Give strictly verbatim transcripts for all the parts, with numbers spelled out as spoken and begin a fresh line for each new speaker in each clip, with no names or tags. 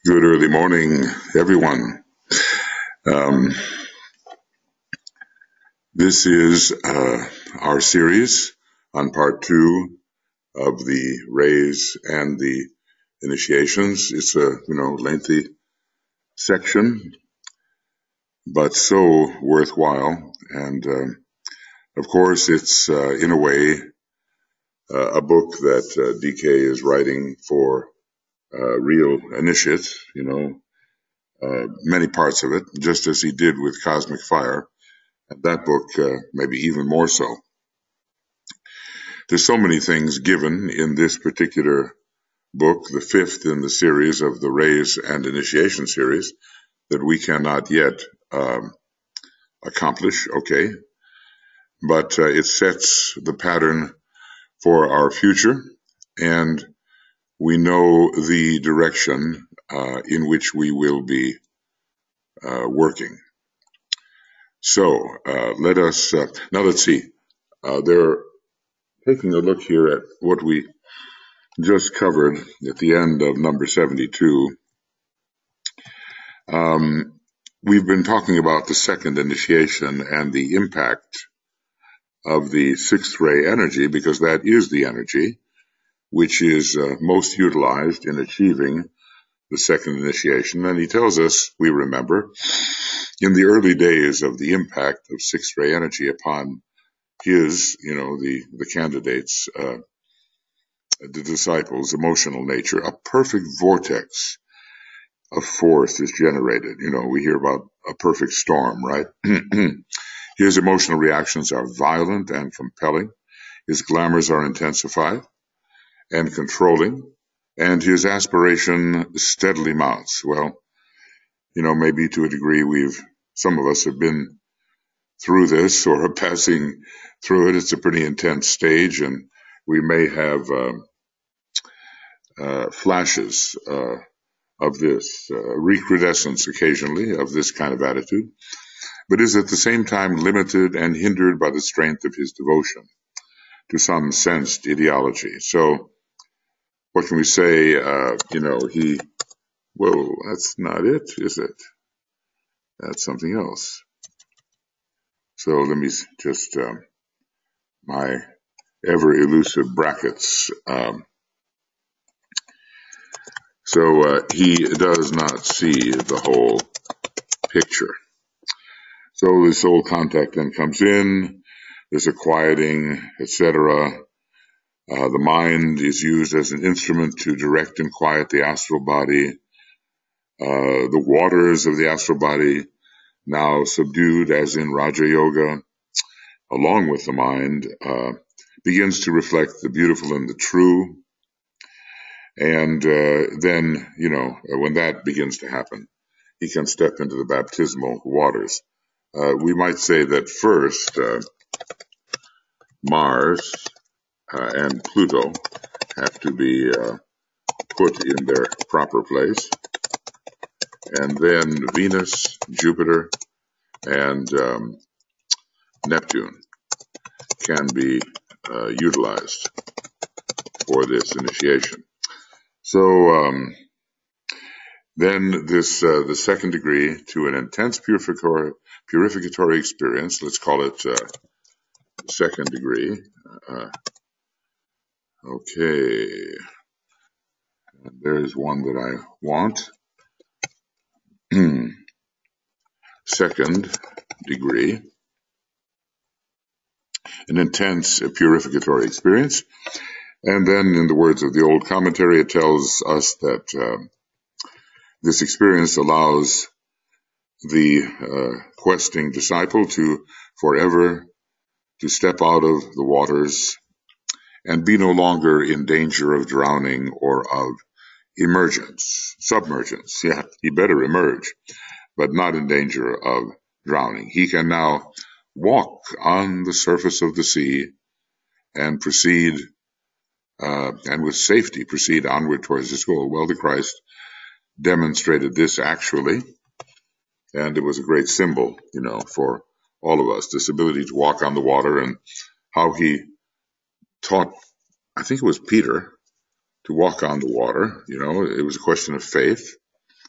Good early morning, everyone. Um, this is uh, our series on part two of the rays and the initiations. It's a you know lengthy section, but so worthwhile. And um, of course, it's uh, in a way uh, a book that uh, D K is writing for uh, real initiates. You know, uh, many parts of it, just as he did with Cosmic Fire. And that book, uh, maybe even more so. There's so many things given in this particular book, the fifth in the series of the Rays and Initiation series, that we cannot yet um, accomplish, okay? But uh, it sets the pattern for our future, and we know the direction uh, in which we will be uh, working. So uh, let us, uh, now let's see, uh, they're taking a look here at what we just covered at the end of number seventy-two. Um, we've been talking about the second initiation and the impact of the sixth ray energy, because that is the energy which is uh, most utilized in achieving the second initiation. And he tells us, we remember, in the early days of the impact of sixth ray energy upon his, you know, the, the candidates, uh, the disciples' emotional nature, a perfect vortex of force is generated. You know, we hear about a perfect storm, right? His emotional reactions are violent and compelling. His glamours are intensified and controlling, and his aspiration steadily mounts. Well, you know, maybe to a degree we've, some of us have been through this or are passing through it. It's a pretty intense stage, and we may have um, uh, flashes uh, of this, uh, recrudescence occasionally of this kind of attitude, but is at the same time limited and hindered by the strength of his devotion to some sensed ideology. So what can we say? Uh, you know, he, whoa, that's not it, is it? That's something else. So let me just, um, my ever elusive brackets. Um, so uh, he does not see the whole picture. So the soul contact then comes in, there's a quieting, et cetera. Uh, the mind is used as an instrument to direct and quiet the astral body. Uh, the waters of the astral body, now subdued as in Raja Yoga, along with the mind, uh, begins to reflect the beautiful and the true. And uh, then, you know, when that begins to happen, he can step into the baptismal waters. Uh, we might say that first, uh, Mars uh, and Pluto have to be uh, put in their proper place. And then Venus, Jupiter, and um, Neptune can be uh, utilized for this initiation. So um, then this, uh, the second degree to an intense purificatory, purificatory experience, let's call it uh, second degree. Uh, okay, and there's one that I want. Second degree, an intense purificatory experience. And then in the words of the old commentary, it tells us that uh, this experience allows the uh, questing disciple to forever to step out of the waters and be no longer in danger of drowning or of emergence, submergence. Yeah, he better emerge, but not in danger of drowning. He can now walk on the surface of the sea and proceed, uh, and with safety proceed onward towards his goal. Well, the Christ demonstrated this actually, and it was a great symbol, you know, for all of us, this ability to walk on the water, and how he taught, I think it was Peter, to walk on the water. You know, it was a question of faith.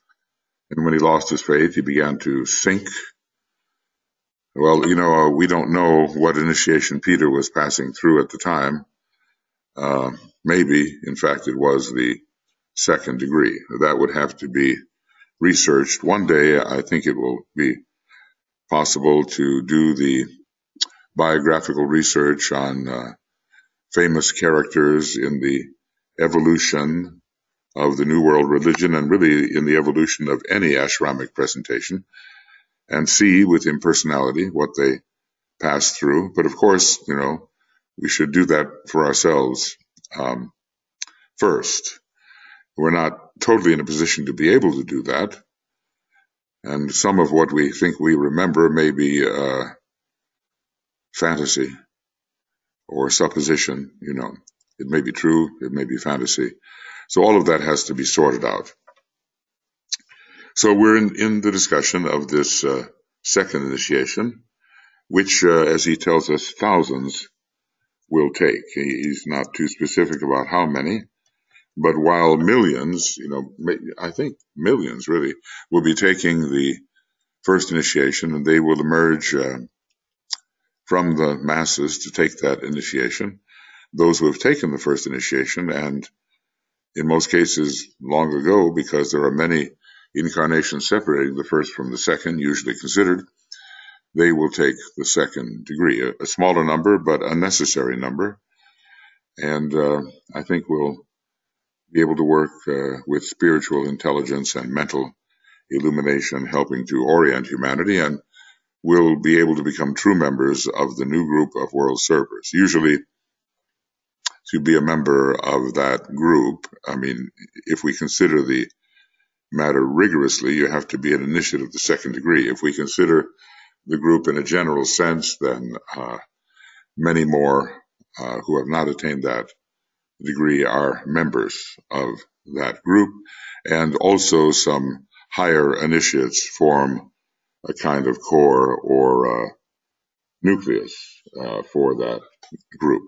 And when he lost his faith, he began to sink. Well, you know, uh, we don't know what initiation Peter was passing through at the time. Uh, maybe, in fact, it was the second degree. That would have to be researched. One day, I think it will be possible to do the biographical research on uh, famous characters in the evolution of the New World religion, and really in the evolution of any ashramic presentation, and see with impersonality what they passed through. But of course, you know, we should do that for ourselves um, first. We're not totally in a position to be able to do that, and some of what we think we remember may be uh, fantasy or supposition. You know, it may be true, it may be fantasy. So all of that has to be sorted out. So we're in, in the discussion of this uh, second initiation, which, uh, as he tells us, thousands will take. He, he's not too specific about how many, but while millions, you know, I think millions really, will be taking the first initiation, and they will emerge uh, from the masses to take that initiation. Those who have taken the first initiation, and in most cases long ago, because there are many incarnations separating the first from the second, usually considered, they will take the second degree, a, a smaller number, but a necessary number. And uh, I think we'll be able to work uh, with spiritual intelligence and mental illumination, helping to orient humanity, and we'll be able to become true members of the new group of world servers. Usually, to be a member of that group, I mean, if we consider the matter rigorously, you have to be an initiate of the second degree. If we consider the group in a general sense, then uh, many more uh, who have not attained that degree are members of that group, and also some higher initiates form a kind of core or uh, nucleus uh, for that group.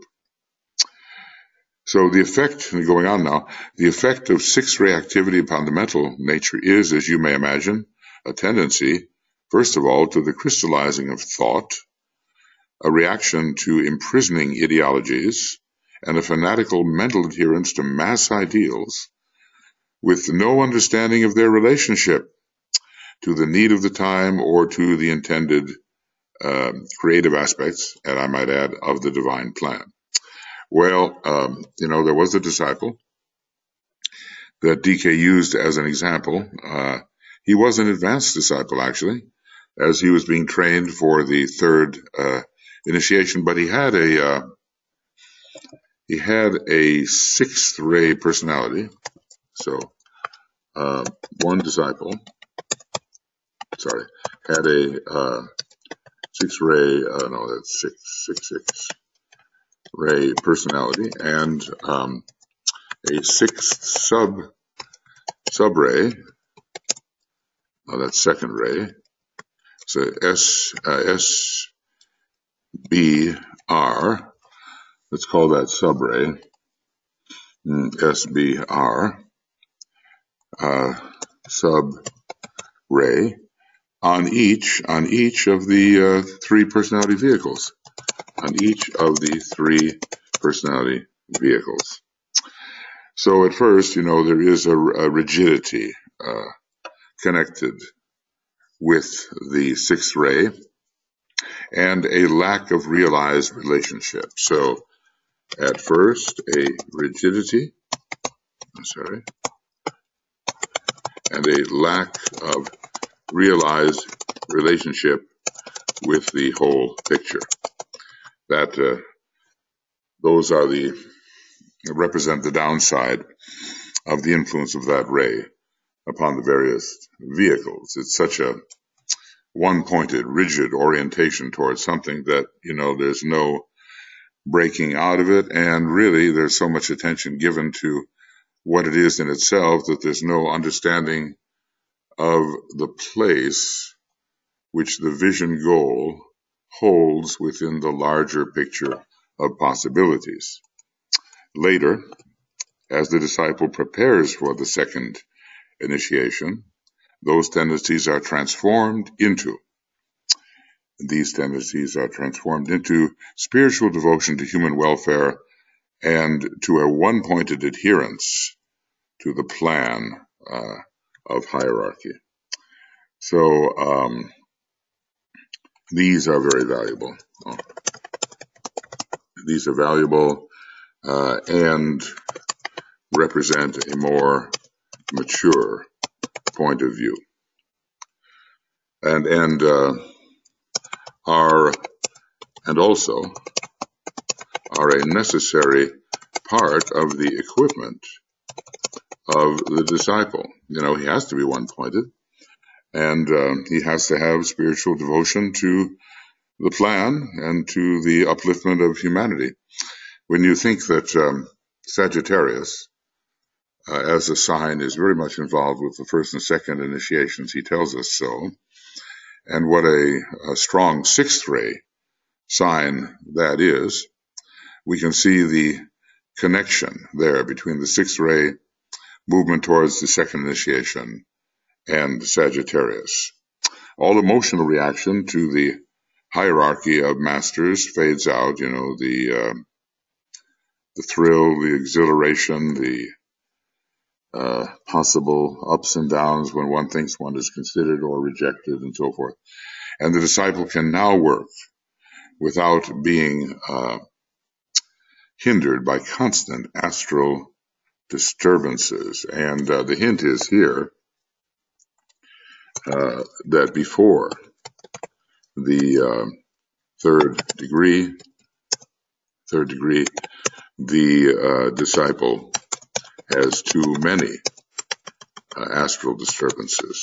So the effect, going on now, the effect of sixth-ray activity upon the mental nature is, as you may imagine, a tendency, first of all, to the crystallizing of thought, a reaction to imprisoning ideologies, and a fanatical mental adherence to mass ideals with no understanding of their relationship to the need of the time or to the intended uh, creative aspects, and I might add, of the divine plan. Well, um, you know, there was a disciple that D K used as an example. Uh, he was an advanced disciple, actually, as he was being trained for the third uh, initiation, but he had a uh, he had a sixth ray personality. So uh, one disciple, sorry, had a uh, sixth ray, uh, no, that's six, six, six ray personality, and um, a sixth sub sub ray. Oh, that's second ray. So S uh, S B R. Let's call that sub ray. Mm, S B R. Uh, sub ray on each on each of the uh, three personality vehicles. On each of the three personality vehicles. So at first, you know, there is a, a rigidity uh, connected with the sixth ray and a lack of realized relationship. So at first, a rigidity, I'm sorry, and a lack of realized relationship with the whole picture. That uh, those are the represent the downside of the influence of that ray upon the various vehicles. It's such a one-pointed, rigid orientation towards something that, you know, there's no breaking out of it, and really there's so much attention given to what it is in itself that there's no understanding of the place which the vision goal holds within the larger picture of possibilities. Later, as the disciple prepares for the second initiation, those tendencies are transformed into, these tendencies are transformed into spiritual devotion to human welfare and to a one-pointed adherence to the plan uh, of hierarchy. So um, these are very valuable. Oh. These are valuable uh, and represent a more mature point of view, and and uh, are and also are a necessary part of the equipment of the disciple. You know, he has to be one-pointed, and uh, he has to have spiritual devotion to the plan and to the upliftment of humanity. When you think that um, Sagittarius, uh, as a sign, is very much involved with the first and second initiations, he tells us so, and what a, a strong sixth ray sign that is, we can see the connection there between the sixth ray movement towards the second initiation and Sagittarius. All emotional reaction to the hierarchy of masters fades out, you know, the uh, the thrill, the exhilaration, the uh, possible ups and downs when one thinks one is considered or rejected and so forth. And the disciple can now work without being uh, hindered by constant astral disturbances. And uh, the hint is here uh, that before the uh, third degree, third degree, the uh, disciple has too many uh, astral disturbances.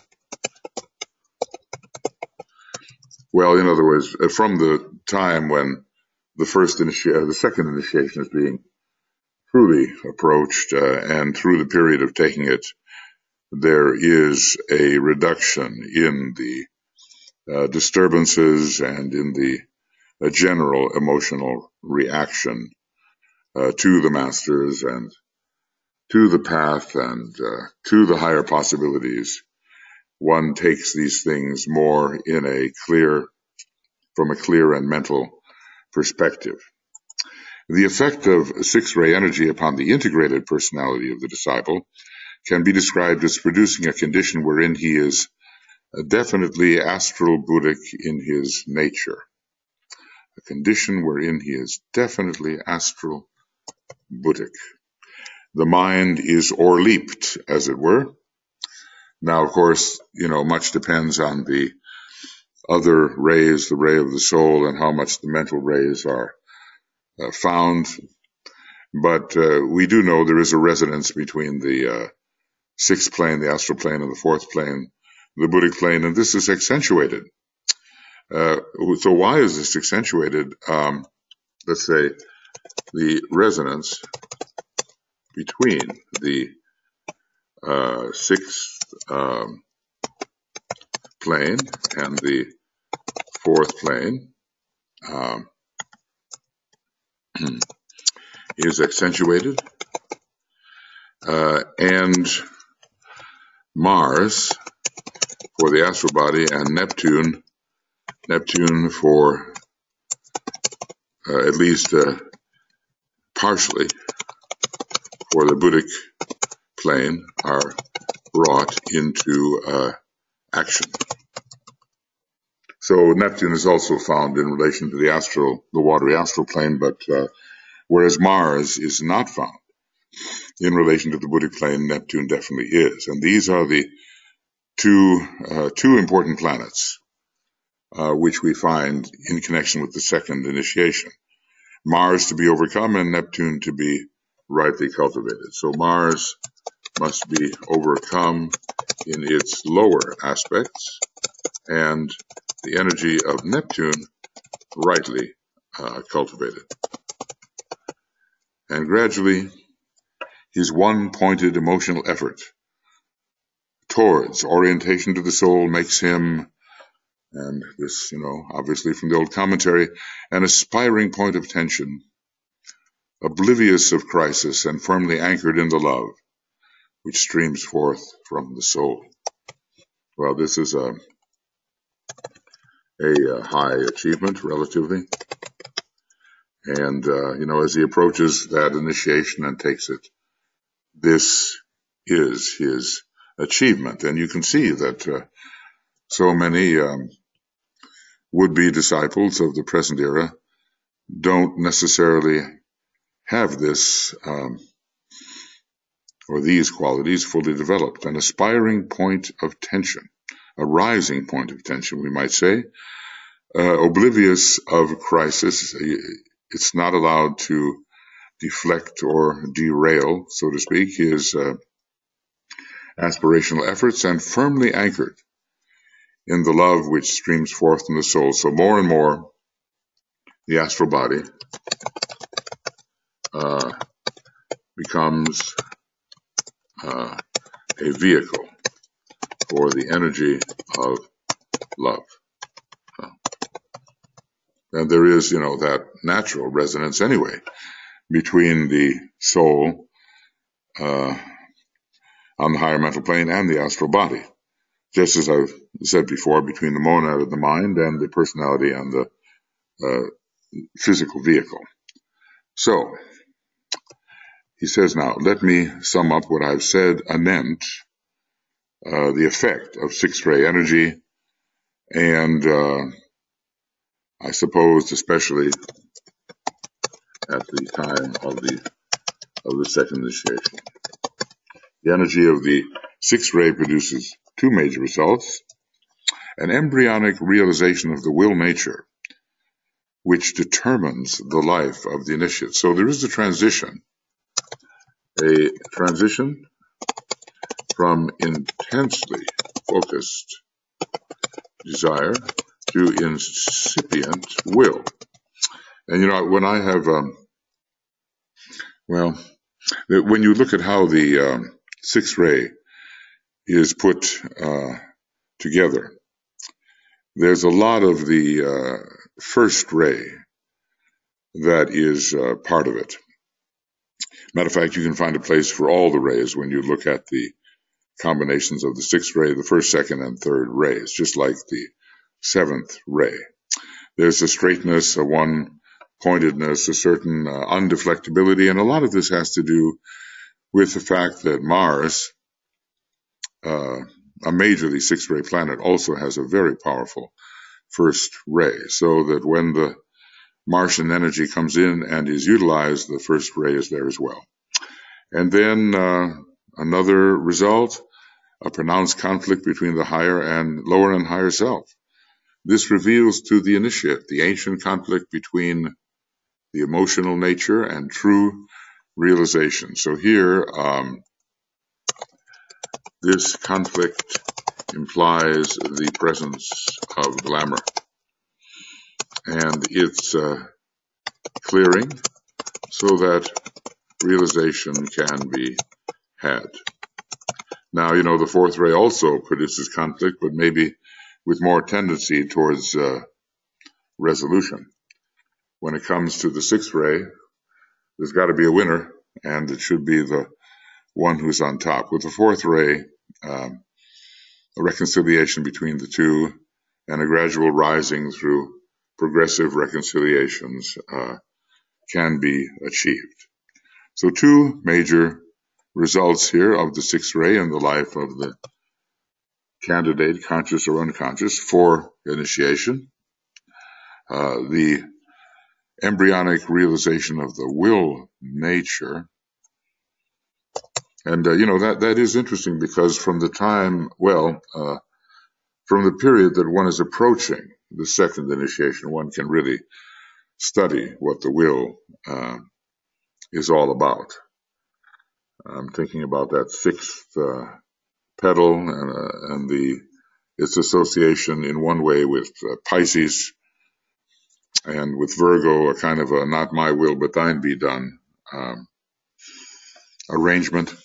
Well, in other words, from the time when the first initi- uh, the second initiation is being truly approached, uh, and through the period of taking it, there is a reduction in the uh, disturbances and in the uh, general emotional reaction uh, to the masters and to the path and uh, to the higher possibilities. One takes these things more in a clear, from a clear and mental perspective. The effect of six-ray energy upon the integrated personality of the disciple can be described as producing a condition wherein he is definitely astral Buddhic in his nature. A condition wherein he is definitely astral Buddhic. The mind is o'erleaped, as it were. Now, of course, you know, much depends on the other rays, the ray of the soul, and how much the mental rays are uh, found. But uh, we do know there is a resonance between the uh, sixth plane, the astral plane, and the fourth plane, the Buddhic plane, and this is accentuated. Uh, so why is this accentuated? Um, let's say the resonance between the uh, sixth um, plane and the fourth plane um, is accentuated, uh, and Mars for the astral body and Neptune, Neptune for uh, at least uh, partially for the Buddhic plane are brought into uh, action. So Neptune is also found in relation to the astral, the watery astral plane, but uh, whereas Mars is not found in relation to the Buddhic plane, Neptune definitely is. And these are the two uh, two important planets uh, which we find in connection with the second initiation. Mars to be overcome and Neptune to be rightly cultivated. So Mars must be overcome in its lower aspects, and the energy of Neptune rightly uh, cultivated. And gradually, his one-pointed emotional effort towards orientation to the soul makes him, and this, you know, obviously from the old commentary, an aspiring point of tension, oblivious of crisis and firmly anchored in the love which streams forth from the soul. Well, this is a, a, a high achievement, relatively. And, uh, you know, as he approaches that initiation and takes it, this is his achievement. And you can see that uh, so many um, would-be disciples of the present era don't necessarily have this um, or these qualities fully developed. An aspiring point of tension, a rising point of tension, we might say, uh, oblivious of crisis. It's not allowed to deflect or derail, so to speak, his uh, aspirational efforts, and firmly anchored in the love which streams forth from the soul. So more and more, the astral body uh, becomes uh, a vehicle for the energy of love. Uh, and there is, you know, that natural resonance anyway between the soul uh, on the higher mental plane and the astral body. Just as I've said before, between the monad of the mind and the personality and the uh, physical vehicle. So, he says now, let me sum up what I've said anent uh, the effect of sixth-ray energy, and uh, I suppose especially at the time of the of the second initiation. The energy of the sixth ray produces two major results: an embryonic realization of the will nature, which determines the life of the initiate. So there is a transition, a transition from intensely focused desire to incipient will. And, you know, when I have, um, well, when you look at how the um, sixth ray is put uh, together, there's a lot of the uh, first ray that is uh, part of it. Matter of fact, you can find a place for all the rays when you look at the combinations of the sixth ray, the first, second, and third rays, just like the seventh ray. There's a straightness, a one-pointedness, a certain uh, undeflectability, and a lot of this has to do with the fact that Mars, uh, a majorly sixth-ray planet, also has a very powerful first ray, so that when the Martian energy comes in and is utilized, the first ray is there as well. And then uh, another result, a pronounced conflict between the higher and lower and higher self. This reveals to the initiate the ancient conflict between the emotional nature and true realization. So here, um, this conflict implies the presence of glamour and its uh, clearing so that realization can be had. Now, you know, the fourth ray also produces conflict, but maybe with more tendency towards uh, resolution. When it comes to the sixth ray, there's got to be a winner, and it should be the one who's on top. With the fourth ray, um, a reconciliation between the two and a gradual rising through progressive reconciliations uh, can be achieved. So two major results here of the sixth ray in the life of the candidate, conscious or unconscious, for initiation. Uh, the embryonic realization of the will nature. And, uh, you know, that, that is interesting because from the time, well, uh, from the period that one is approaching the second initiation, one can really study what the will uh, is all about. I'm thinking about that sixth uh, petal and, uh, and the its association in one way with uh, Pisces and with Virgo, a kind of a not my will but thine be done um, arrangement.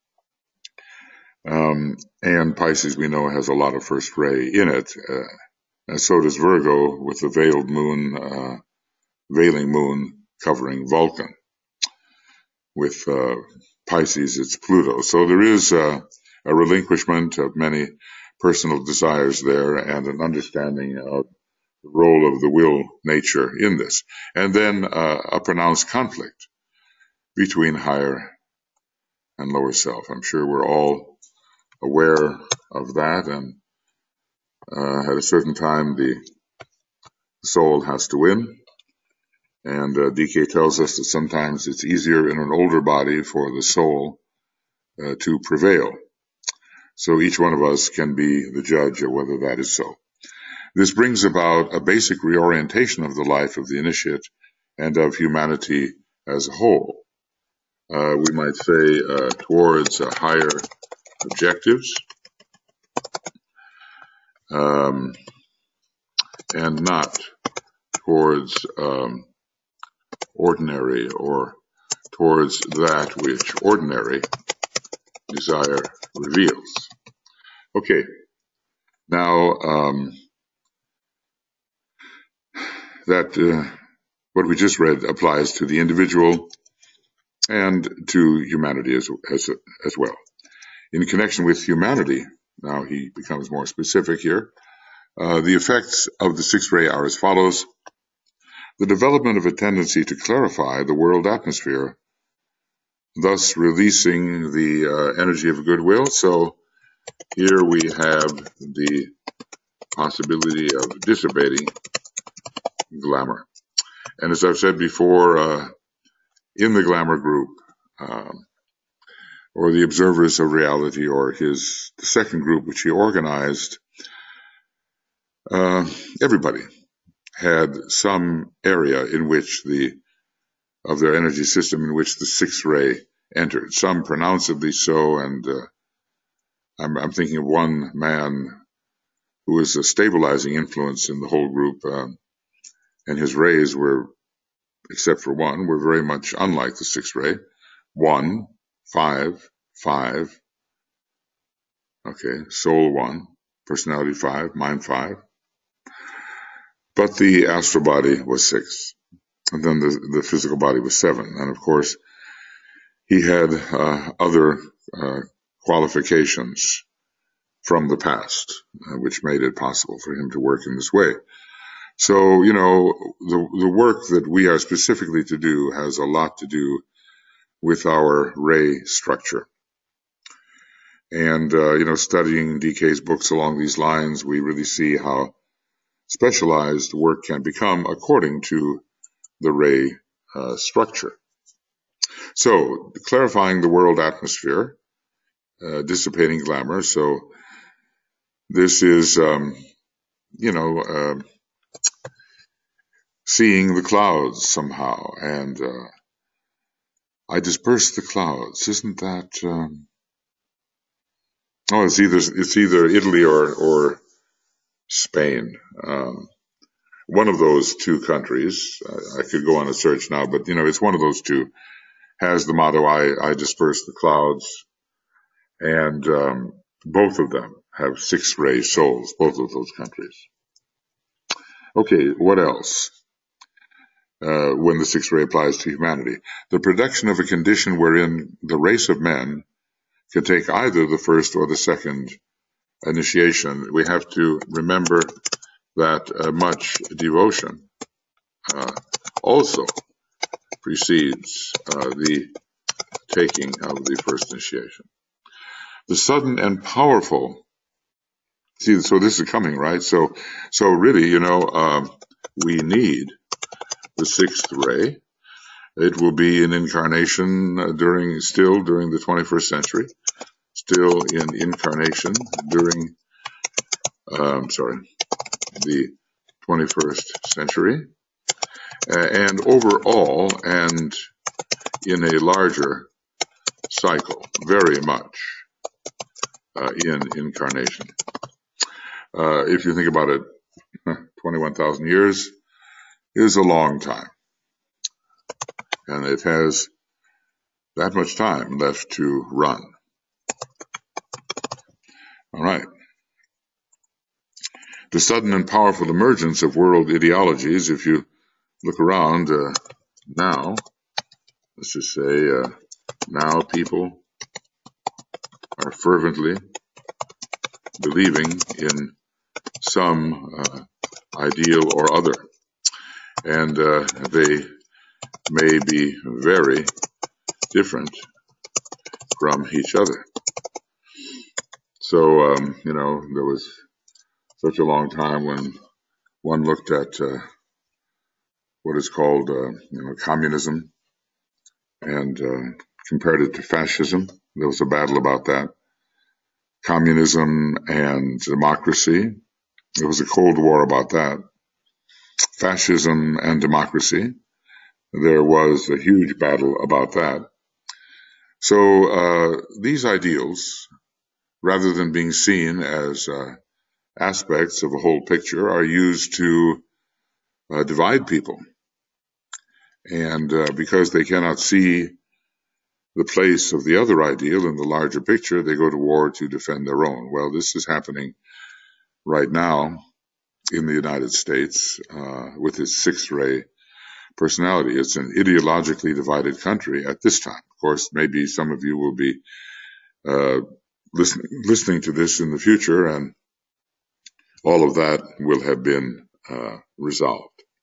Um, and Pisces, we know, has a lot of first ray in it, uh, and so does Virgo with the veiled moon, uh, veiling moon covering Vulcan. With uh, Pisces, it's Pluto. So there is uh, a relinquishment of many personal desires there and an understanding of the role of the will nature in this. And then uh, a pronounced conflict between higher and lower self. I'm sure we're all aware of that, and uh, at a certain time the soul has to win. And uh, D K tells us that sometimes it's easier in an older body for the soul uh, to prevail. So each one of us can be the judge of whether that is so. This brings about a basic reorientation of the life of the initiate and of humanity as a whole. Uh, we might say uh, towards uh, higher objectives um, and not towards um, ordinary or towards that which ordinary desire reveals. Okay, now um, that uh, what we just read applies to the individual and to humanity as, as, as well. In connection with humanity, now he becomes more specific here, uh, the effects of the sixth ray are as follows. The development of a tendency to clarify the world atmosphere, thus releasing the uh, energy of goodwill. So here we have the possibility of dissipating glamour. And as I've said before, uh, in the glamour group, um, or the observers of reality, or his the second group which he organized, uh, everybody had some area in which the of their energy system in which the sixth ray entered. Some pronouncedly so, and uh, I'm, I'm thinking of one man who was a stabilizing influence in the whole group, um, and his rays were, except for one, were very much unlike the sixth ray. One, five, five, okay, soul one, personality five, mind five, but the astral body was six, and then the, the physical body was seven, and of course he had uh, other uh, qualifications from the past, uh, which made it possible for him to work in this way. So, you know, the, the work that we are specifically to do has a lot to do with our ray structure. And, uh, you know, studying D K's books along these lines, we really see how specialized work can become according to the ray uh, structure. So, clarifying the world atmosphere, uh, dissipating glamour. So, this is, um, you know, uh, seeing the clouds somehow, and uh, I disperse the clouds. Isn't that? Um... Oh, it's either it's either Italy or or Spain. Um, one of those two countries. I, I could go on a search now, but you know, it's one of those two. Has the motto "I I disperse the clouds," and um, both of them have six ray souls. Both of those countries. Okay, what else? Uh, when the sixth ray applies to humanity, the production of a condition wherein the race of men can take either the first or the second initiation. We have to remember that uh, much devotion uh, also precedes uh, the taking of the first initiation. The sudden and powerful, see, so this is coming, right? So, so really, you know, um, we need the sixth ray. It will be an incarnation uh, during, still during the twenty-first century, still in incarnation during, um, sorry, the twenty-first century, uh, and overall, and in a larger cycle, very much uh, in incarnation. Uh, if you think about it, twenty-one thousand years is a long time, and it has that much time left to run. All right. The sudden and powerful emergence of world ideologies, if you look around uh, now, let's just say uh, now people are fervently believing in some uh, ideal or other. And uh, they may be very different from each other. So, um, you know, there was such a long time when one looked at uh, what is called, uh, you know, communism and uh, compared it to fascism. There was a battle about that. Communism and democracy. There was a Cold War about that. Fascism and democracy. There was a huge battle about that. So uh, these ideals, rather than being seen as uh, aspects of a whole picture, are used to uh, divide people. And uh, because they cannot see the place of the other ideal in the larger picture, they go to war to defend their own. Well, this is happening right now in the United States uh, with its sixth-ray personality. It's an ideologically divided country at this time. Of course, maybe some of you will be uh, listen, listening to this in the future, and all of that will have been uh, resolved.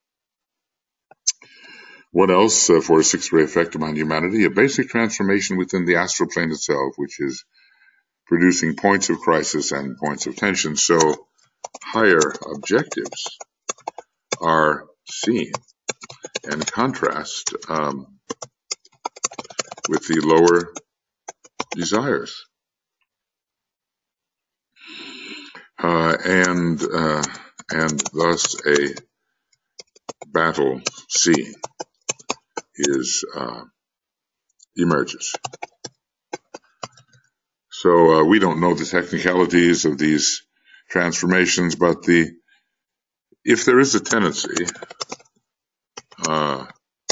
What else uh, for a sixth-ray effect on humanity? A basic transformation within the astral plane itself, which is producing points of crisis and points of tension. So higher objectives are seen and contrast um, with the lower desires. Uh, and uh, and thus a battle scene is uh, emerges. So uh, we don't know the technicalities of these transformations, but the if there is a tendency uh,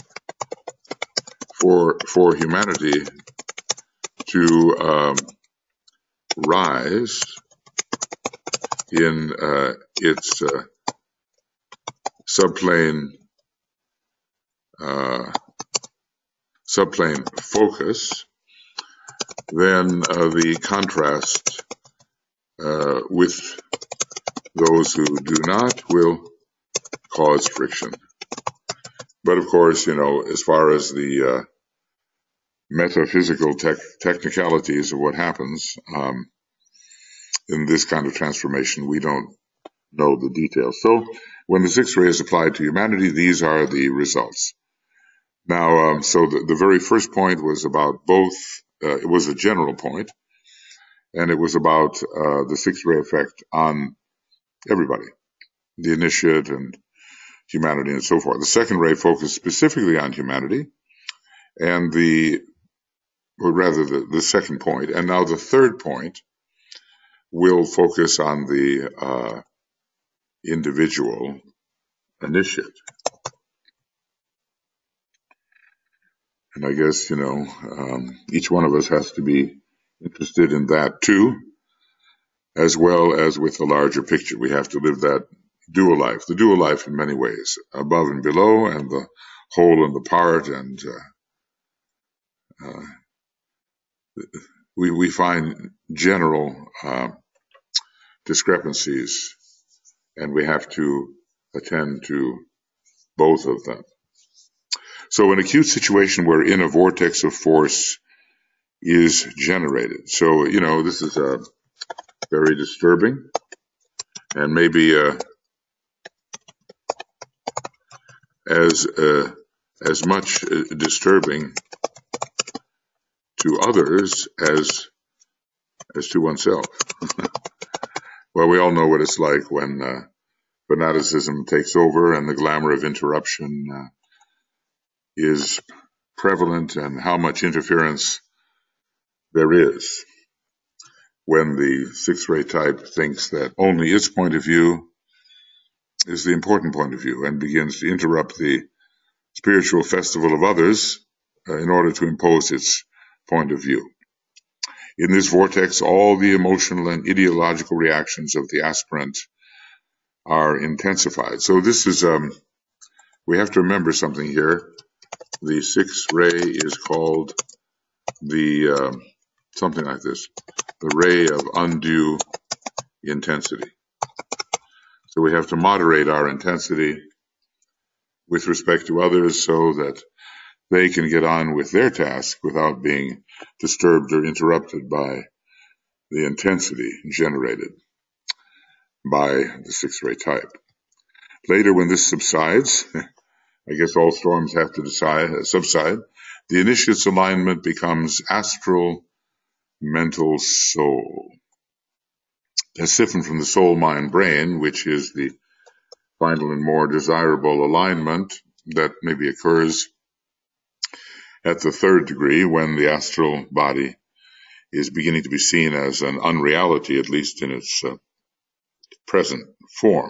for for humanity to um, rise in uh, its uh, subplane uh, subplane focus, then uh, the contrast uh, with those who do not will cause friction. But of course, you know, as far as the uh, metaphysical tech technicalities of what happens um, in this kind of transformation, we don't know the details. So when the sixth ray is applied to humanity, these are the results. Now, um, so the, the very first point was about both, uh, it was a general point, and it was about uh, the sixth ray effect on everybody, the initiate and humanity and so forth. The second ray focused specifically on humanity, and the, or rather the, the second point, and now the third point will focus on the uh, individual initiate. And I guess, you know, um, each one of us has to be interested in that too, as well as with the larger picture. We have to live that dual life, the dual life in many ways, above and below, and the whole and the part, and uh, uh, we, we find general uh, discrepancies, and we have to attend to both of them. So an acute situation wherein a vortex of force is generated. So, you know, this is uh, very disturbing, and maybe uh, as uh, as much uh, disturbing to others as as to oneself. Well, we all know what it's like when uh, fanaticism takes over and the glamour of interruption uh, is prevalent, and how much interference there is when the sixth ray type thinks that only its point of view is the important point of view and begins to interrupt the spiritual festival of others uh, in order to impose its point of view. In this vortex, all the emotional and ideological reactions of the aspirant are intensified. So this is, um, we have to remember something here. The sixth ray is called the, uh, something like this, the ray of undue intensity. So we have to moderate our intensity with respect to others so that they can get on with their task without being disturbed or interrupted by the intensity generated by the sixth-ray type. Later, when this subsides, I guess all storms have to decide, uh, subside, the initiate's alignment becomes astral, mental, soul. That's different from the soul, mind, brain, which is the final and more desirable alignment that maybe occurs at the third degree when the astral body is beginning to be seen as an unreality, at least in its uh, present form.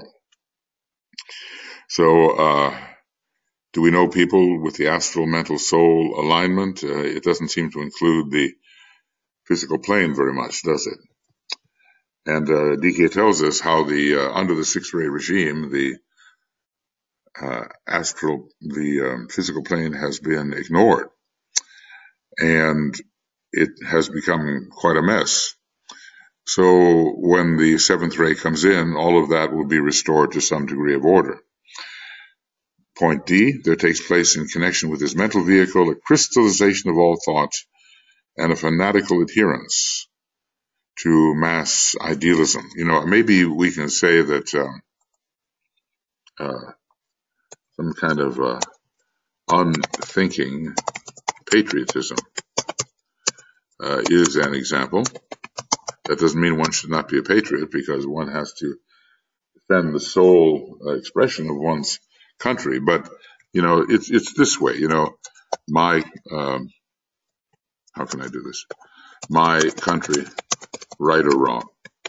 So, uh, do we know people with the astral, mental, soul alignment? Uh, it doesn't seem to include the physical plane very much, does it? And uh, D K tells us how the uh, under the six-ray regime, the uh, astral, the um, physical plane has been ignored, and it has become quite a mess. So when the seventh ray comes in, all of that will be restored to some degree of order. Point D, there takes place in connection with his mental vehicle a crystallization of all thoughts and a fanatical adherence to mass idealism. You know, maybe we can say that um, uh, some kind of uh, unthinking patriotism uh, is an example. That doesn't mean one should not be a patriot, because one has to defend the sole uh, expression of one's country. But, you know, it's it's this way, you know, my, um, how can I do this? My country, right or wrong?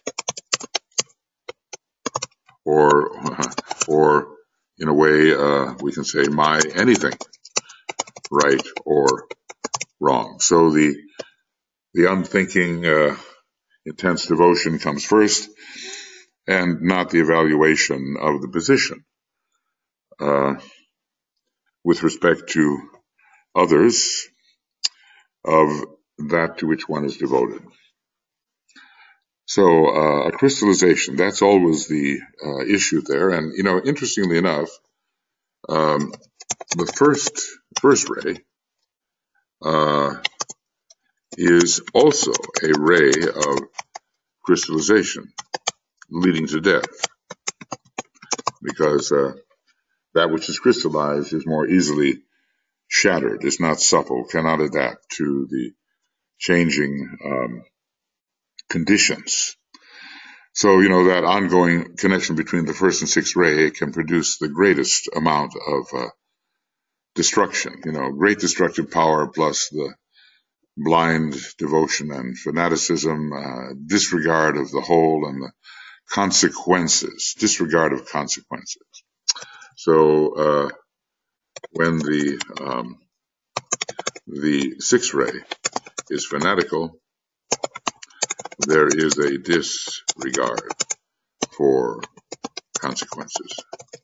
Or, or in a way, uh, we can say my anything, right or wrong. So the, the unthinking, uh, intense devotion comes first, and not the evaluation of the position uh, with respect to others of that to which one is devoted. So uh, a crystallization, that's always the uh, issue there. And, you know, interestingly enough, um, the first, first ray uh, is also a ray of crystallization leading to death, because uh, that which is crystallized is more easily shattered, is not supple, cannot adapt to the changing um, conditions. So, you know, that ongoing connection between the first and sixth ray can produce the greatest amount of uh, destruction, you know, great destructive power plus the blind devotion and fanaticism, uh, disregard of the whole and the consequences, disregard of consequences. So, uh, when the um, the sixth ray is fanatical, there is a disregard for consequences.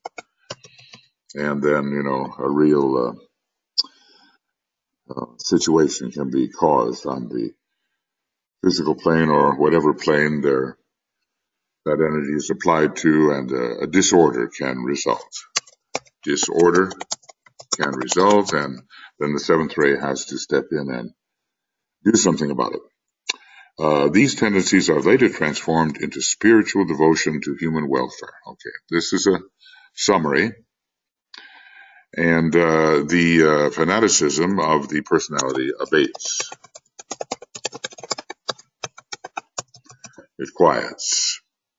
And then, you know, a real uh, uh, situation can be caused on the physical plane or whatever plane there that energy is applied to, and uh, a disorder can result. Disorder can result, and then the seventh ray has to step in and do something about it. Uh, these tendencies are later transformed into spiritual devotion to human welfare. Okay, this is a summary. And uh, the uh, fanaticism of the personality abates. It quiets.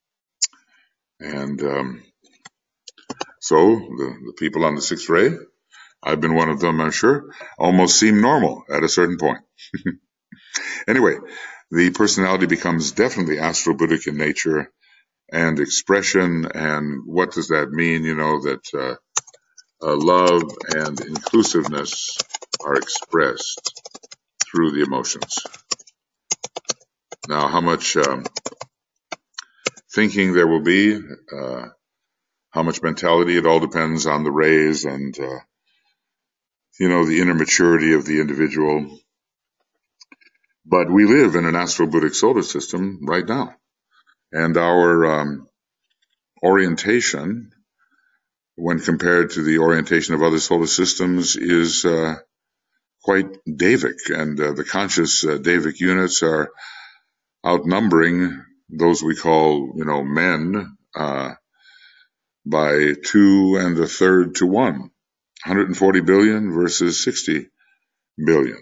And um, so the, the people on the sixth ray, I've been one of them, I'm sure, almost seem normal at a certain point. Anyway, the personality becomes definitely astral-Buddhic in nature and expression. And what does that mean? You know, that uh, uh, love and inclusiveness are expressed through the emotions. Now, how much um, thinking there will be, uh, how much mentality, it all depends on the rays and, uh, you know, the inner maturity of the individual. But we live in an astral-Buddhic solar system right now. And our um, orientation, when compared to the orientation of other solar systems, is uh, quite Davic, and uh, the conscious uh, Davic units are outnumbering those we call, you know, men uh, by two and a third to one, one hundred forty billion versus sixty billion.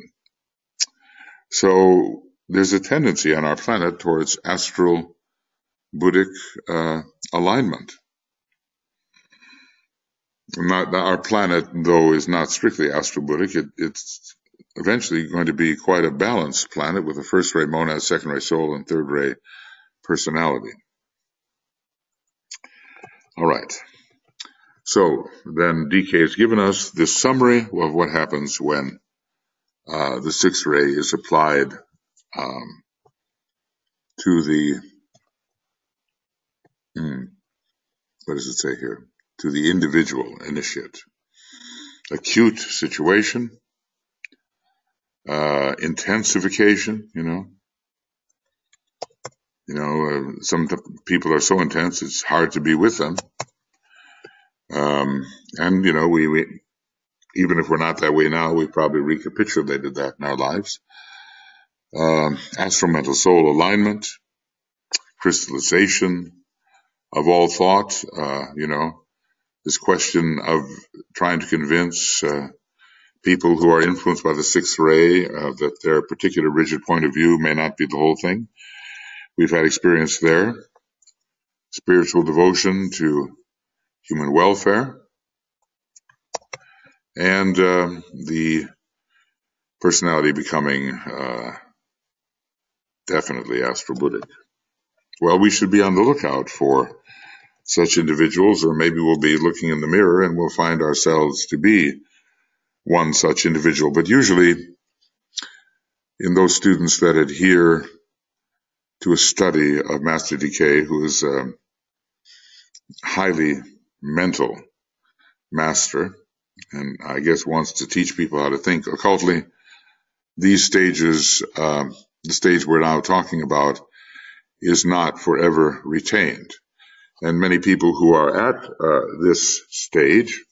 So there's a tendency on our planet towards astral Buddhic uh, alignment. Not, our planet, though, is not strictly astral Buddhic. It, it's eventually going to be quite a balanced planet with a first-ray monad, second-ray soul, and third-ray personality. All right. So then D K has given us this summary of what happens when uh, the sixth ray is applied um, to the, hmm, what does it say here? To the individual initiate. Acute situation, uh, intensification, you know. You know, uh, some t- people are so intense, it's hard to be with them. Um, and, you know, we, we, even if we're not that way now, we probably recapitulated that in our lives. Um, astral mental soul alignment, crystallization of all thought, uh, you know, this question of trying to convince uh, people who are influenced by the sixth ray uh, that their particular rigid point of view may not be the whole thing. We've had experience there. Spiritual devotion to human welfare, and uh, the personality becoming uh, definitely astral Buddhic. Well, we should be on the lookout for such individuals, or maybe we'll be looking in the mirror and we'll find ourselves to be one such individual. But usually, in those students that adhere to a study of Master D K, who is a highly mental master, and I guess wants to teach people how to think occultly, these stages, um, the stage we're now talking about, is not forever retained. And many people who are at uh, this stage,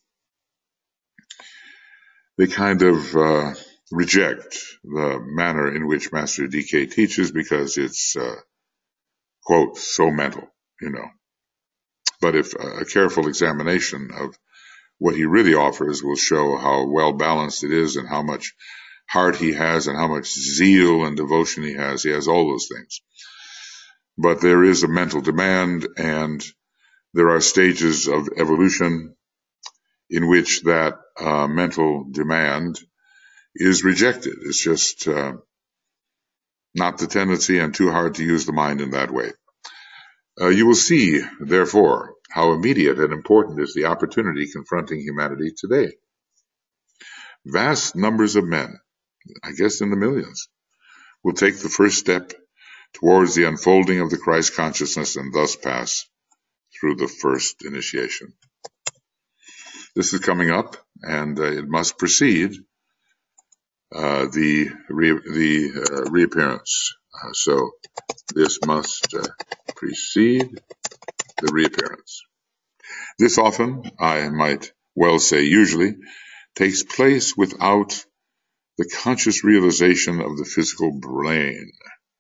they kind of uh, reject the manner in which Master D K teaches because it's, uh, quote, so mental, you know. But if uh, a careful examination of what he really offers will show how well balanced it is and how much heart he has and how much zeal and devotion he has. He has all those things. But there is a mental demand, and there are stages of evolution in which that uh, mental demand is rejected. It's just uh, not the tendency and too hard to use the mind in that way. Uh, you will see, therefore, how immediate and important is the opportunity confronting humanity today. Vast numbers of men, I guess in the millions, will take the first step towards the unfolding of the Christ consciousness and thus pass through the first initiation. This is coming up, and uh, it must precede uh, the re the uh, reappearance. Uh, so this must uh, precede the reappearance. This often, I might well say usually, takes place without the conscious realization of the physical brain.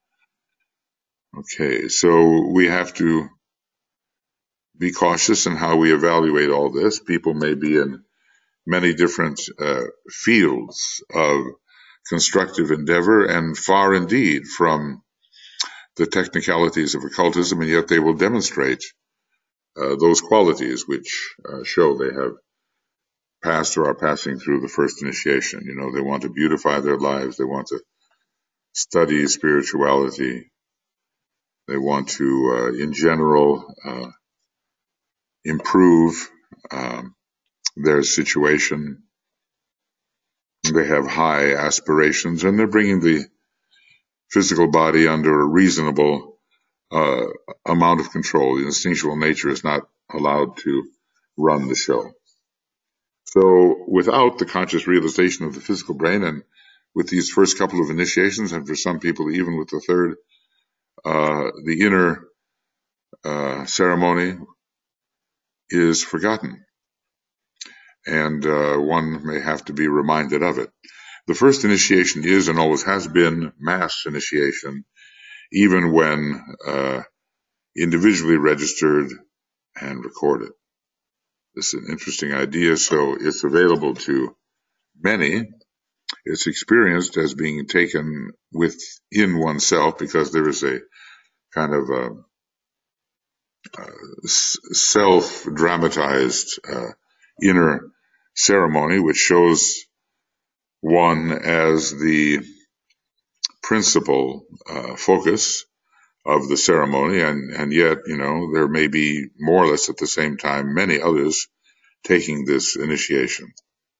Okay, so we have to be cautious in how we evaluate all this. People may be in many different uh, fields of constructive endeavor and far indeed from the technicalities of occultism, and yet they will demonstrate uh, those qualities which uh, show they have passed or are passing through the first initiation. You know, they want to beautify their lives. They want to study spirituality. They want to, uh, in general, uh, improve um, their situation. They have high aspirations, and they're bringing the physical body under a reasonable uh, amount of control. The instinctual nature is not allowed to run the show. So without the conscious realization of the physical brain, and with these first couple of initiations, and for some people even with the third, uh, the inner uh, ceremony is forgotten, and uh, one may have to be reminded of it. The first initiation is and always has been mass initiation, even when uh, individually registered and recorded. This is an interesting idea, so it's available to many. It's experienced as being taken within oneself because there is a kind of a, a self-dramatized uh, inner ceremony which shows one as the principal uh, focus of the ceremony, and, and yet, you know, there may be more or less at the same time many others taking this initiation.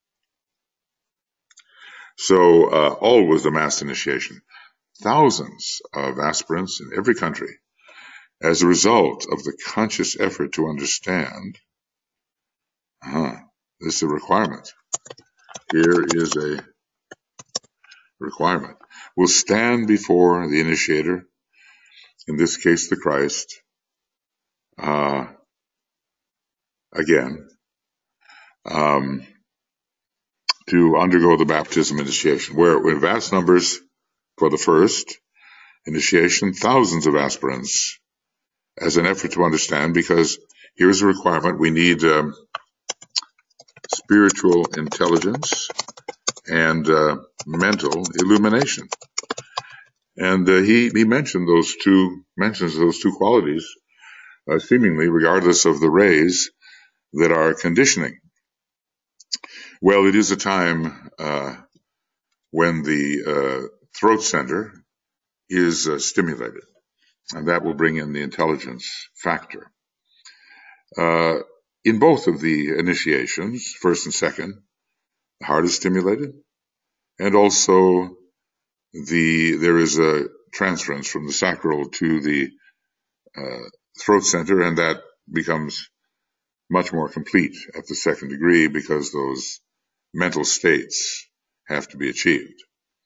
So uh, all was a mass initiation. Thousands of aspirants in every country, as a result of the conscious effort to understand, uh, this is a requirement. Here is a requirement. Will stand before the initiator, in this case the Christ, uh, again, um, to undergo the baptism initiation, where in vast numbers for the first initiation, thousands of aspirants as an effort to understand, because here's a requirement. We need um, spiritual intelligence and uh, mental illumination. And uh, he, he mentioned those two, mentions those two qualities, uh, seemingly regardless of the rays that are conditioning. Well, it is a time uh, when the uh, throat center is uh, stimulated, and that will bring in the intelligence factor. Uh, in both of the initiations, first and second, the heart is stimulated, and also the there is a transference from the sacral to the uh, throat center, and that becomes much more complete at the second degree because those mental states have to be achieved.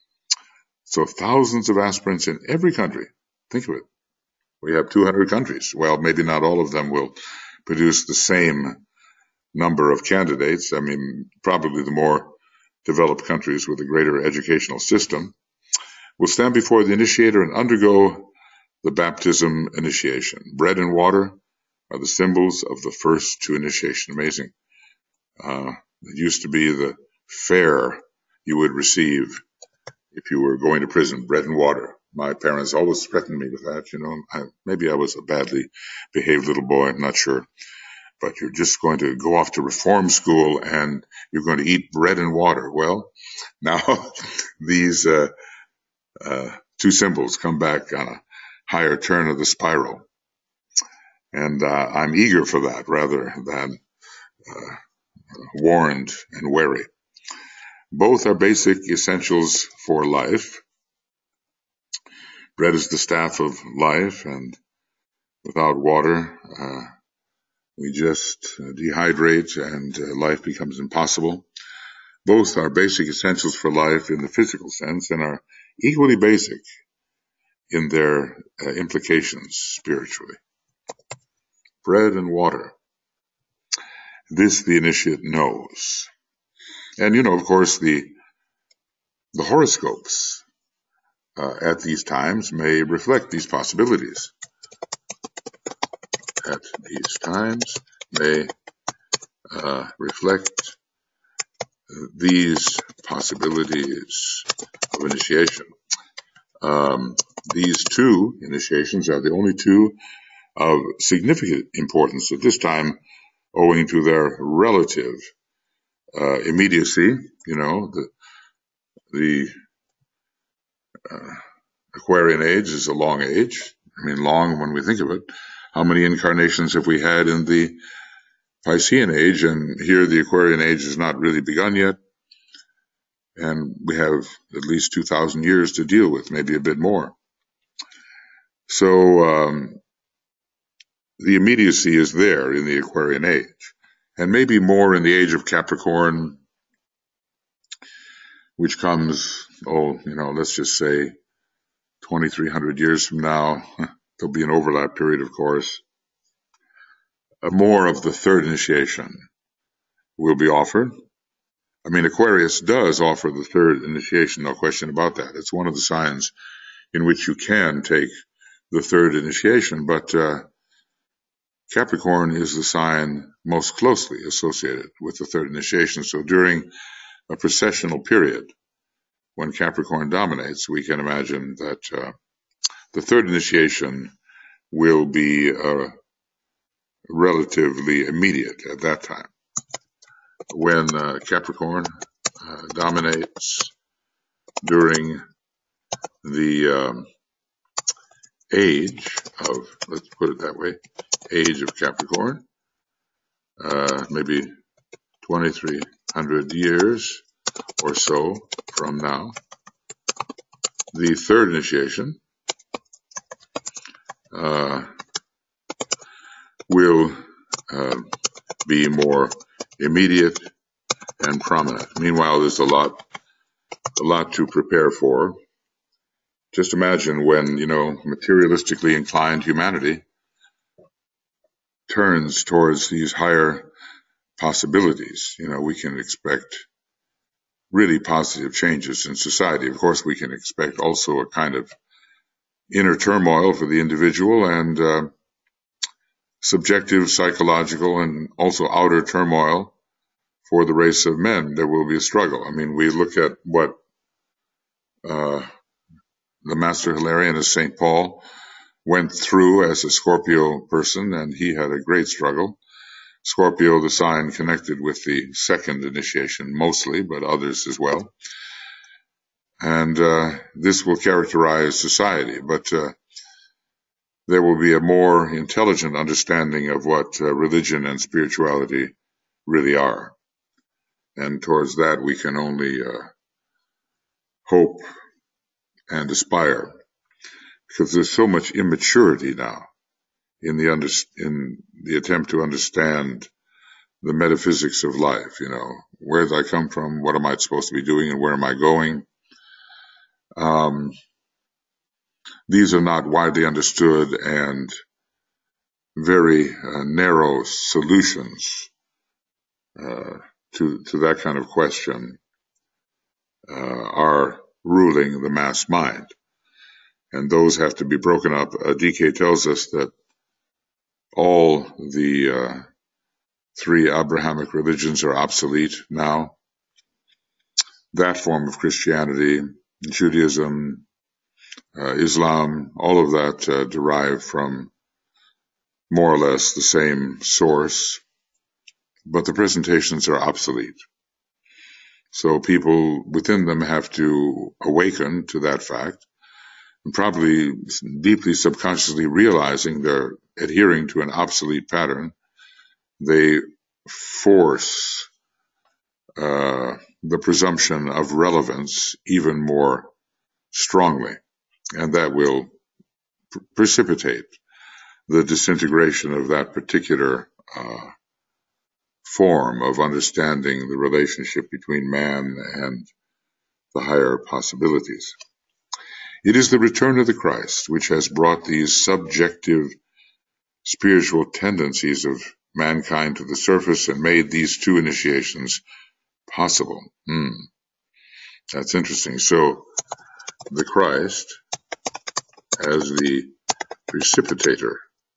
So thousands of aspirants in every country. Think of it. We have two hundred countries. Well, maybe not all of them will produce the same number of candidates. I mean, probably the more developed countries with a greater educational system will stand before the initiator and undergo the baptism initiation. Bread and water are the symbols of the first two initiation. Amazing. Uh, it used to be the fare you would receive if you were going to prison, bread and water. My parents always threatened me with that, you know. I, maybe I was a badly behaved little boy, I'm not sure. But you're just going to go off to reform school and you're going to eat bread and water. Well, now these uh, uh, two symbols come back on a higher turn of the spiral. And uh, I'm eager for that rather than uh, warned and wary. Both are basic essentials for life. Bread is the staff of life, and without water, uh, we just dehydrate and uh, life becomes impossible. Both are basic essentials for life in the physical sense and are equally basic in their uh, implications spiritually. Bread and water. This the initiate knows. And, you know, of course, the, the horoscopes uh, at these times may reflect these possibilities. At these times may uh, reflect these possibilities of initiation. Um, these two initiations are the only two of significant importance at this time, owing to their relative uh, immediacy. You know, the, the uh, Aquarian age is a long age. I mean, long when we think of it. How many incarnations have we had in the Piscean age? And here the Aquarian age has not really begun yet. And we have at least two thousand years to deal with, maybe a bit more. So um, the immediacy is there in the Aquarian age. And maybe more in the age of Capricorn, which comes, oh, you know, let's just say twenty-three hundred years from now. There'll be an overlap period, of course. uh, more of the third initiation will be offered. I mean, Aquarius does offer the third initiation, no question about that. It's one of the signs in which you can take the third initiation, but uh, Capricorn is the sign most closely associated with the third initiation. So during a processional period, when Capricorn dominates, we can imagine that uh, the third initiation will be uh, relatively immediate at that time. When uh, Capricorn uh, dominates during the um, age of, let's put it that way, age of Capricorn, uh, maybe twenty-three hundred years or so from now, the third initiation uh, will uh, be more immediate and prominent. Meanwhile, there's a lot, a lot to prepare for. Just imagine when, you know, materialistically inclined humanity turns towards these higher possibilities. You know, we can expect really positive changes in society. Of course, we can expect also a kind of inner turmoil for the individual and uh, subjective, psychological, and also outer turmoil for the race of men. There will be a struggle. I mean, we look at what uh, the Master Hilarion of Saint Paul went through as a Scorpio person, and he had a great struggle. Scorpio, the sign connected with the second initiation mostly, but others as well. And uh, this will characterize society, but uh, there will be a more intelligent understanding of what uh, religion and spirituality really are. And towards that, we can only uh, hope and aspire, because there's so much immaturity now in the under, in the attempt to understand the metaphysics of life. You know, where did I come from? What am I supposed to be doing, and where am I going? Um, these are not widely understood and very uh, narrow solutions uh, to to that kind of question uh, are ruling the mass mind, and those have to be broken up. Uh, D K tells us that all the uh, three Abrahamic religions are obsolete now. That form of Christianity, Judaism, uh, Islam, all of that uh, derive from more or less the same source, but the presentations are obsolete. So people within them have to awaken to that fact, and probably deeply subconsciously realizing they're adhering to an obsolete pattern. They force uh, the presumption of relevance even more strongly, and that will pr- precipitate the disintegration of that particular uh, form of understanding the relationship between man and the higher possibilities. It is the return of the Christ which has brought these subjective spiritual tendencies of mankind to the surface and made these two initiations possible. Hmm. That's interesting. So the Christ as the precipitator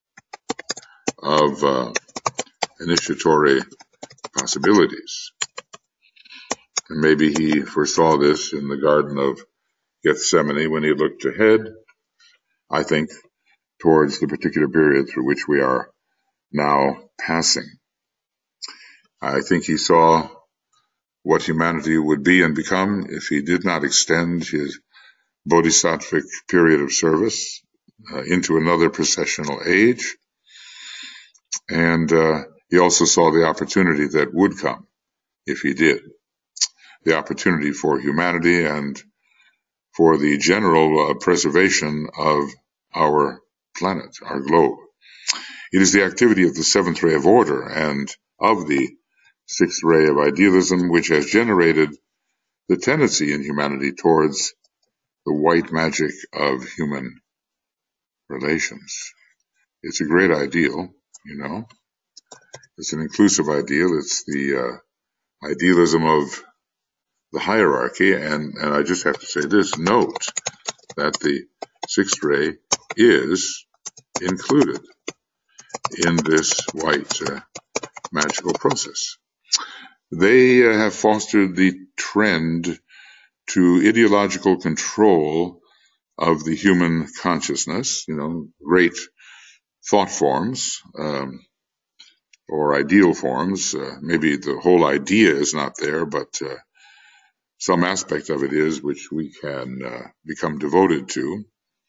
of uh, initiatory possibilities. And maybe he foresaw this in the Garden of Gethsemane when he looked ahead, I think, towards the particular period through which we are now passing. I think he saw what humanity would be and become if he did not extend his bodhisattvic period of service uh, into another processional age. And uh, he also saw the opportunity that would come if he did. The opportunity for humanity and for the general uh, preservation of our planet, our globe. It is the activity of the seventh ray of order and of the sixth ray of idealism which has generated the tendency in humanity towards the white magic of human relations. It's a great ideal, you know. It's an inclusive ideal. It's the uh, idealism of the hierarchy. And, and I just have to say this, note that the sixth ray is included in this white uh, magical process. They uh, have fostered the trend to ideological control of the human consciousness, you know, great thought forms, um, or ideal forms. Uh, maybe the whole idea is not there, but uh, some aspect of it is, which we can uh, become devoted to.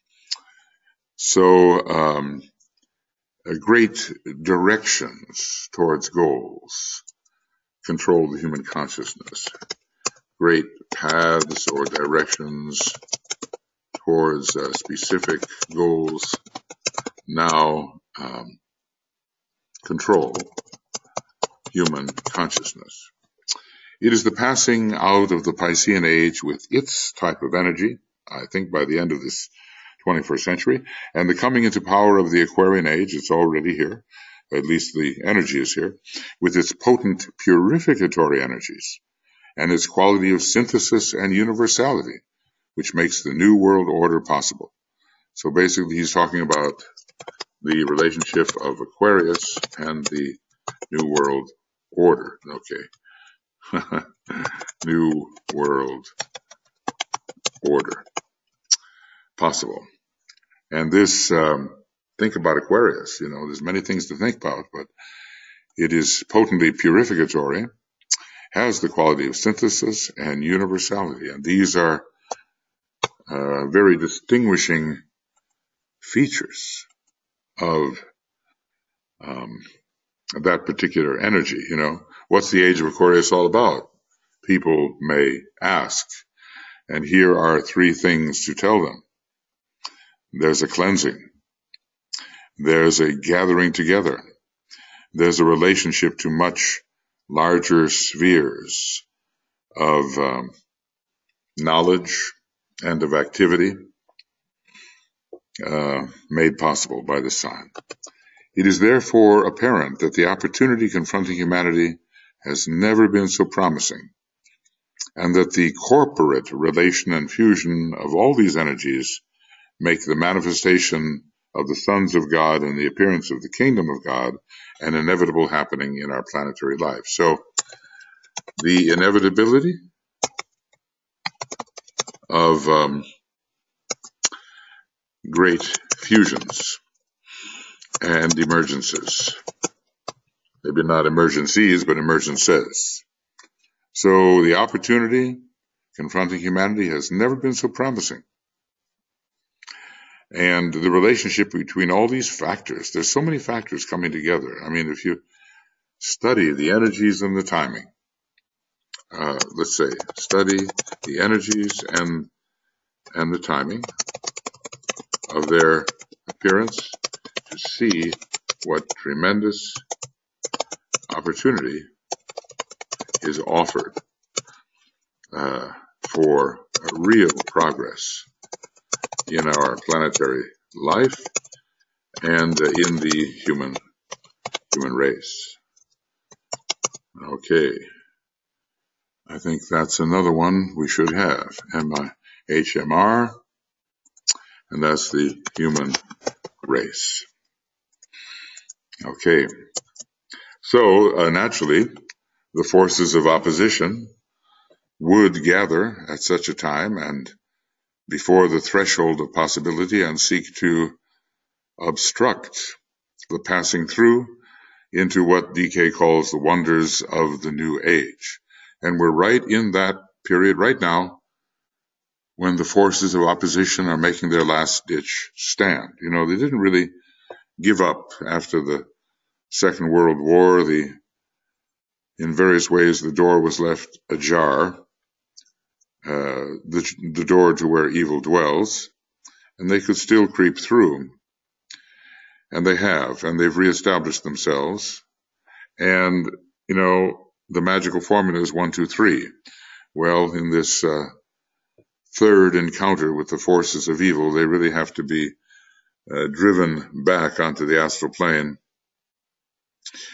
So, um, uh, great directions towards goals control the human consciousness. Great paths or directions towards uh, specific goals now um, control human consciousness. It is the passing out of the Piscean age with its type of energy, I think by the end of this twenty-first century, and the coming into power of the Aquarian age. It's already here, at least the energy is here, with its potent purificatory energies and its quality of synthesis and universality, which makes the New World Order possible. So basically he's talking about the relationship of Aquarius and the New World Order. Okay. New World Order possible. And this, um, think about Aquarius, you know, there's many things to think about, but it is potently purificatory, has the quality of synthesis and universality. And these are uh, very distinguishing features of um, that particular energy. You know, what's the age of Aquarius all about? People may ask. And here are three things to tell them. There's a cleansing. There's a gathering together. There's a relationship to much larger spheres of um, knowledge and of activity uh, made possible by the sign. It is therefore apparent that the opportunity confronting humanity has never been so promising, and that the corporate relation and fusion of all these energies make the manifestation of the sons of God and the appearance of the kingdom of God an inevitable happening in our planetary life. So the inevitability of um, great fusions and emergences. Maybe not emergencies, but emergences. So the opportunity confronting humanity has never been so promising. And the relationship between all these factors, there's so many factors coming together. I mean, if you study the energies and the timing, uh, let's say, study the energies and and the timing of their appearance to see what tremendous opportunity is offered uh, for a real progress in our planetary life and uh, in the human human race. Okay, I think that's another one we should have, H M R, and that's the human race. Okay, so uh, naturally, the forces of opposition would gather at such a time and before the threshold of possibility and seek to obstruct the passing through into what D K calls the wonders of the new age. And we're right in that period right now when the forces of opposition are making their last-ditch stand. You know, they didn't really give up after the Second World War. The, in various ways, the door was left ajar, uh, the, the door to where evil dwells, and they could still creep through. And they have, and they've reestablished themselves. And, you know, the magical formula is one, two, three. Well, in this uh, third encounter with the forces of evil, they really have to be uh, driven back onto the astral plane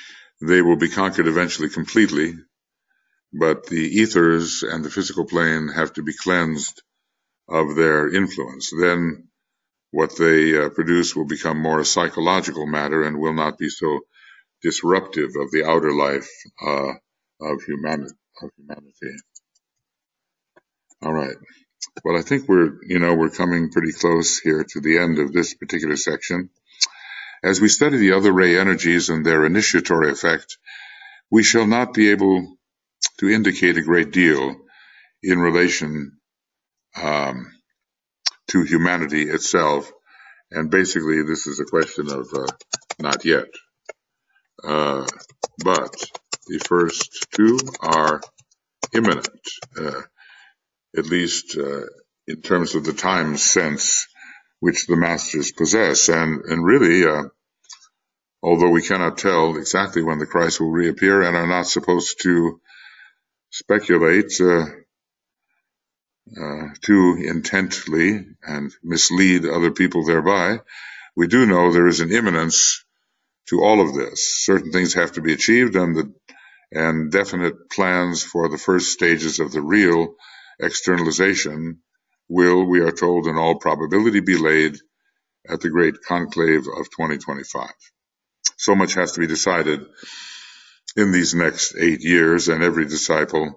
they will be conquered eventually completely, but the ethers and the physical plane have to be cleansed of their influence. Then what they uh, produce will become more a psychological matter and will not be so disruptive of the outer life uh, of humanity. Of humanity. All right. Well, I think we're, you know, we're coming pretty close here to the end of this particular section. As we study the other ray energies and their initiatory effect, we shall not be able to indicate a great deal in relation um, to humanity itself. And basically, this is a question of uh, not yet. Uh, but the first two are imminent, uh, at least uh, in terms of the time sense which the masters possess. And, and really, uh, although we cannot tell exactly when the Christ will reappear and are not supposed to speculate uh, uh, too intently and mislead other people thereby, we do know there is an imminence to all of this. Certain things have to be achieved, and the and definite plans for the first stages of the real externalization will, we are told, in all probability be laid at the great conclave of twenty twenty-five. So much has to be decided in these next eight years, and every disciple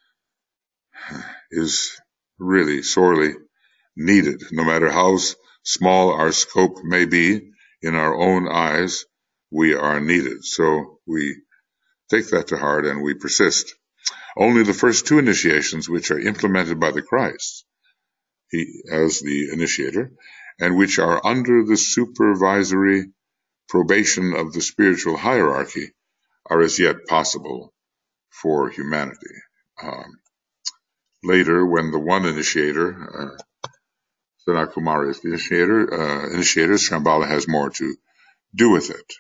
is really sorely needed. No matter how small our scope may be in our own eyes, we are needed. So we take that to heart and we persist. Only the first two initiations, which are implemented by the Christ, he as the initiator, and which are under the supervisory probation of the spiritual hierarchy, are as yet possible for humanity. Um, later, when the one initiator, uh, Sanat Kumara is the initiator, uh, initiator, Shambhala has more to do with it.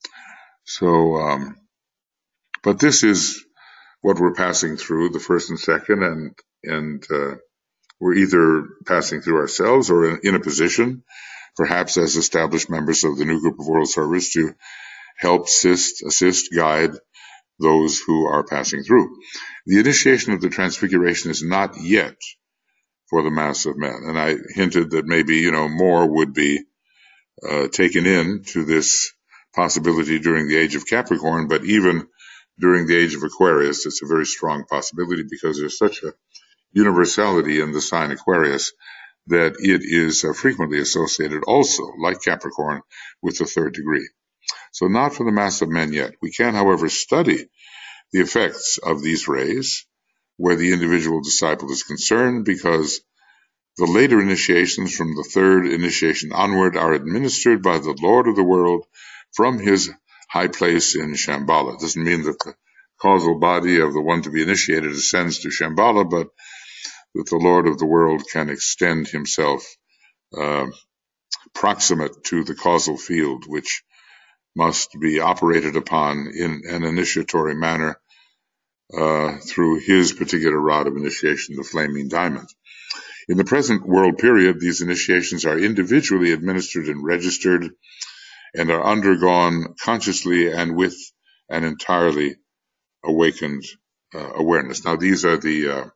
So, um, but this is what we're passing through, the first and second, and and uh, we're either passing through ourselves or in, in a position, perhaps as established members of the new group of world servers, to help assist, assist, guide those who are passing through. The initiation of the Transfiguration is not yet for the mass of men, and I hinted that maybe, you know, more would be uh, taken in to this possibility during the age of Capricorn, but even during the age of Aquarius, it's a very strong possibility because there's such a universality in the sign Aquarius that it is uh, frequently associated also, like Capricorn, with the third degree. So not for the mass of men yet. We can, however, study the effects of these rays where the individual disciple is concerned, because the later initiations from the third initiation onward are administered by the Lord of the world from his high place in Shambhala. It doesn't mean that the causal body of the one to be initiated ascends to Shambhala, but that the Lord of the world can extend himself uh, proximate to the causal field, which must be operated upon in an initiatory manner uh, through his particular rod of initiation, the flaming diamond. In the present world period, these initiations are individually administered and registered and are undergone consciously and with an entirely awakened uh, awareness. Now, these are the, uh,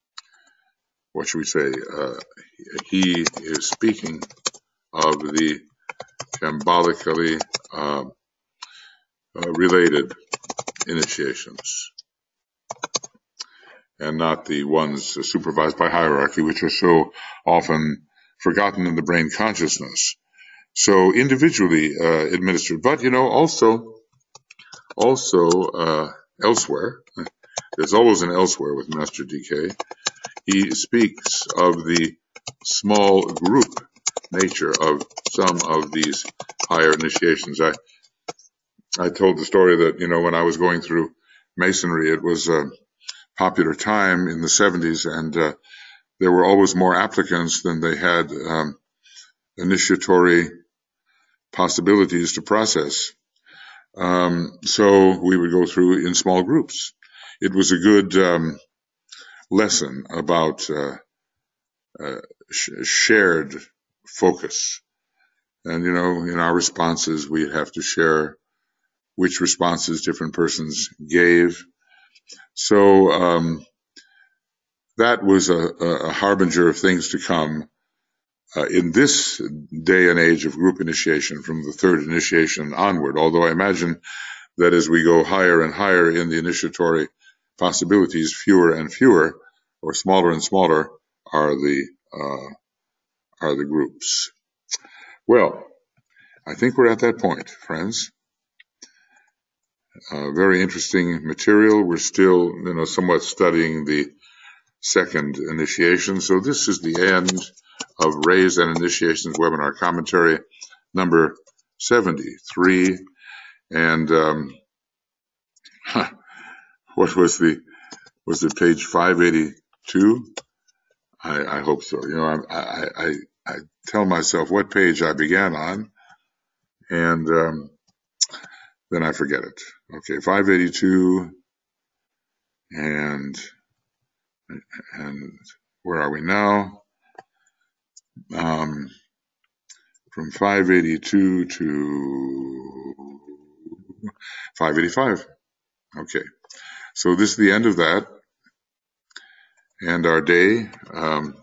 what should we say, uh, he is speaking of the Shambhalically uh, uh, related initiations, and not the ones supervised by hierarchy, which are so often forgotten in the brain consciousness. So individually uh, administered, but you know, also, also uh, elsewhere. There's always an elsewhere with Master D K. He speaks of the small group nature of some of these higher initiations. I I told the story that, you know, when I was going through Masonry, it was a popular time in the seventies, and uh, there were always more applicants than they had um, initiatory possibilities to process. Um, so we would go through in small groups. It was a good um, lesson about uh, uh, sh- shared focus. And, you know, in our responses, we have to share which responses different persons gave. So um, that was a, a harbinger of things to come uh, in this day and age of group initiation, from the third initiation onward, although I imagine that as we go higher and higher in the initiatory possibilities, fewer and fewer, or smaller and smaller, are the uh, are the groups. Well, I think we're at that point, friends. Uh, very interesting material. We're still, you know, somewhat studying the second initiation. So this is the end of Rays and Initiations webinar commentary number seventy-three. And um, huh, what was the was it page five eighty-two? I, I hope so. You know, I, I I I tell myself what page I began on, and um, then I forget it. Okay, five eighty-two, and and where are we now? Um, from five eighty-two to five eighty-five. Okay, so this is the end of that, and our day um,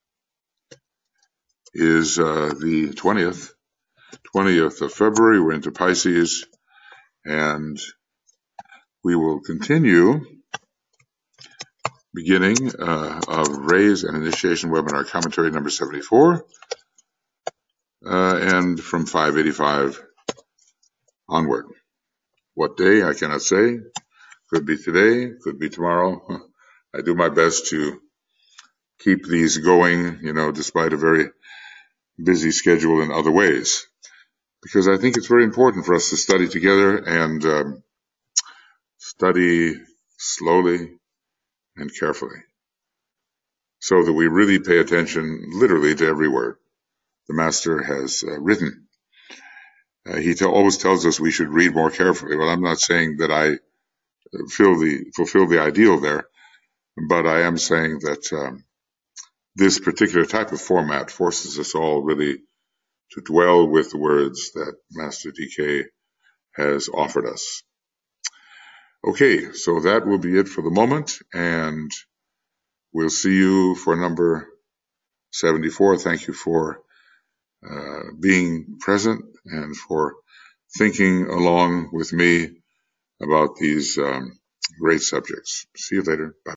is uh, the twentieth, twentieth of February. We're into Pisces, and we will continue beginning uh, of Rays and Initiation webinar commentary number seventy-four, uh, and from five eighty-five onward. What day, I cannot say. Could be today, could be tomorrow. I do my best to keep these going, you know, despite a very busy schedule in other ways, because I think it's very important for us to study together and um, study slowly and carefully, so that we really pay attention literally to every word the Master has uh, written. Uh, he t- always tells us we should read more carefully. Well, I'm not saying that I feel the, fulfill the ideal there, but I am saying that um, this particular type of format forces us all really to dwell with the words that Master D K has offered us. Okay, so that will be it for the moment, and we'll see you for number seventy-four. Thank you for uh, being present and for thinking along with me about these um, great subjects. See you later. Bye.